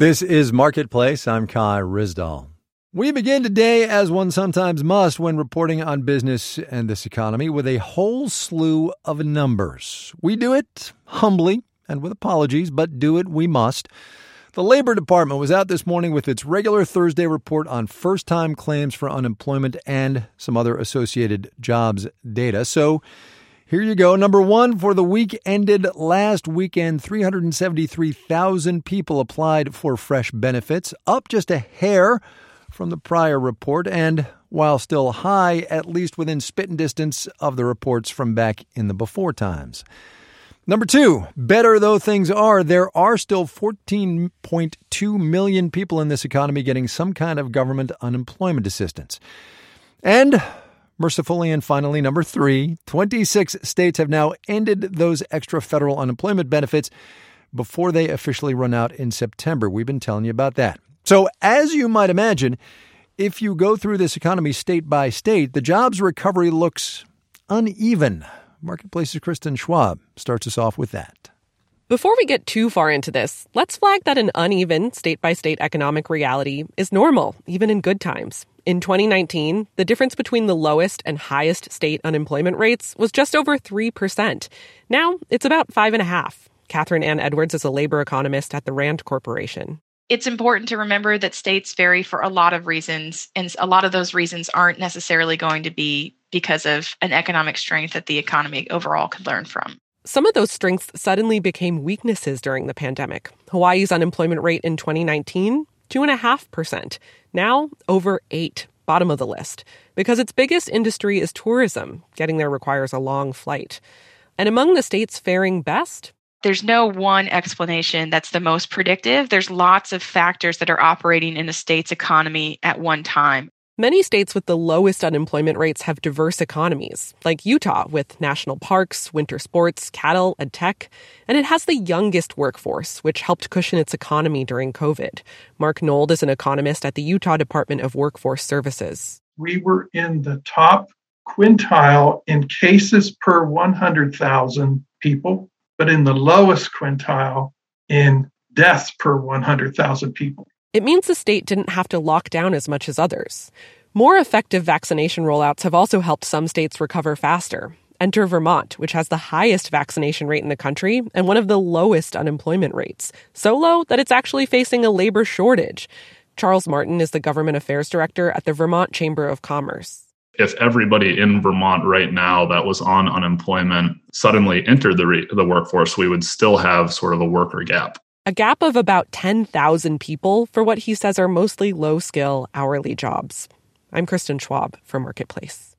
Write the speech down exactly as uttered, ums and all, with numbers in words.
This is Marketplace. I'm Kai Ryssdal. We begin today, as one sometimes must when reporting on business and this economy, with a whole slew of numbers. We do it humbly and with apologies, but do it we must. The Labor Department was out this morning with its regular Thursday report on first-time claims for unemployment and some other associated jobs data. So here you go. Number one, for the week ended last weekend, three hundred seventy-three thousand people applied for fresh benefits, up just a hair from the prior report, and while still high, at least within spitting distance of the reports from back in the before times. Number two, better though things are, there are still fourteen point two million people in this economy getting some kind of government unemployment assistance. And mercifully and finally, number three, twenty-six states have now ended those extra federal unemployment benefits before they officially run out in September. We've been telling you about that. So as you might imagine, if you go through this economy state by state, the jobs recovery looks uneven. Marketplace's Kristen Schwab starts us off with that. Before we get too far into this, let's flag that an uneven state-by-state economic reality is normal, even in good times. In twenty nineteen, the difference between the lowest and highest state unemployment rates was just over three percent. Now, it's about five point five. Catherine Ann Edwards is a labor economist at the Rand Corporation. It's important to remember that states vary for a lot of reasons, and a lot of those reasons aren't necessarily going to be because of an economic strength that the economy overall could learn from. Some of those strengths suddenly became weaknesses during the pandemic. Hawaii's unemployment rate in twenty nineteen, two point five percent. Now, over eight, bottom of the list. Because its biggest industry is tourism. Getting there requires a long flight. And among the states faring best, there's no one explanation that's the most predictive. There's lots of factors that are operating in a state's economy at one time. Many states with the lowest unemployment rates have diverse economies, like Utah with national parks, winter sports, cattle, and tech. And it has the youngest workforce, which helped cushion its economy during COVID. Mark Nold is an economist at the Utah Department of Workforce Services. We were in the top quintile in cases per one hundred thousand people, but in the lowest quintile in deaths per one hundred thousand people. It means the state didn't have to lock down as much as others. More effective vaccination rollouts have also helped some states recover faster. Enter Vermont, which has the highest vaccination rate in the country and one of the lowest unemployment rates. So low that it's actually facing a labor shortage. Charles Martin is the government affairs director at the Vermont Chamber of Commerce. If everybody in Vermont right now that was on unemployment suddenly entered the re- the workforce, we would still have sort of a worker gap. A gap of about ten thousand people for what he says are mostly low-skill hourly jobs. I'm Kristen Schwab for Marketplace.